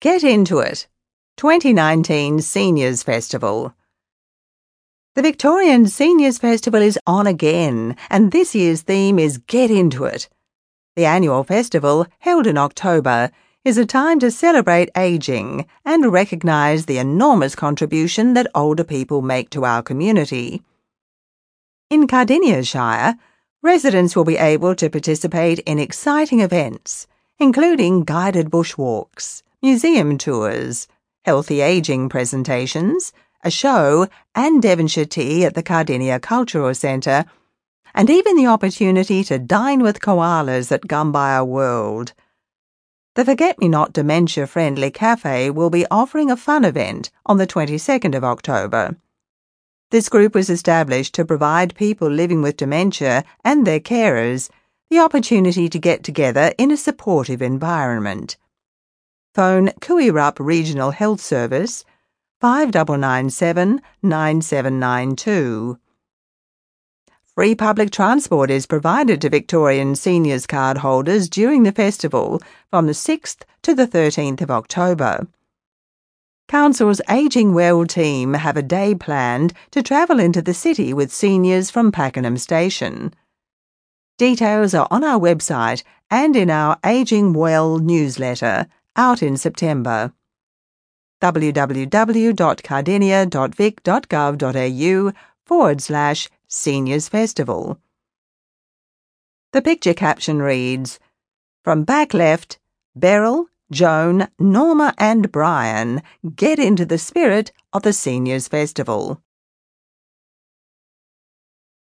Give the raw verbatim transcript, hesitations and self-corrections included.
Get Into It, twenty nineteen Seniors Festival. The Victorian Seniors Festival is on again, and this year's theme is Get Into It. The annual festival, held in October, is a time to celebrate ageing and recognise the enormous contribution that older people make to our community. In Cardinia Shire, residents will be able to participate in exciting events, including guided bushwalks, museum tours, healthy ageing presentations, a show and Devonshire tea at the Cardinia Cultural Centre, and even the opportunity to dine with koalas at Gumbaya World. The Forget-Me-Not Dementia-Friendly Cafe will be offering a fun event on the twenty-second of October. This group was established to provide people living with dementia and their carers the opportunity to get together in a supportive environment. Phone Kuirup Regional Health Service five nine nine seven, nine seven nine two. Free public transport is provided to Victorian seniors card holders during the festival from the sixth to the thirteenth of October. Council's Ageing Well team have a day planned to travel into the city with seniors from Pakenham Station. Details are on our website and in our Ageing Well newsletter, out in September. w w w dot cardinia dot vic dot gov dot a u forward slash Seniors Festival. The picture caption reads, "From back left, Beryl, Joan, Norma and Brian get into the spirit of the Seniors Festival."